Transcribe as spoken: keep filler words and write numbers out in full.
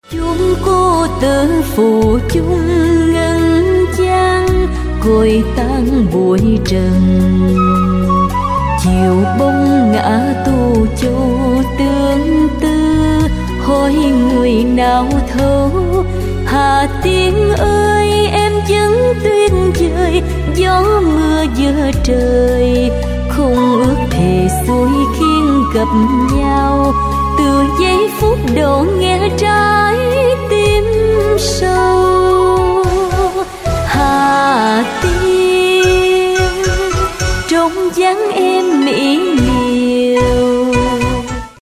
Chúng cô tự phụ chung ngân chan, cội tan bụi trần. Chiều bông ngã tù châu tương tư, hỏi người nào thấu. Hà Tiên ơi em vẫn tuyên dời, gió mưa giữa trời. Không ước thề xuôi khiên gặp nhau, từ giây phút đầu nghe trái tim.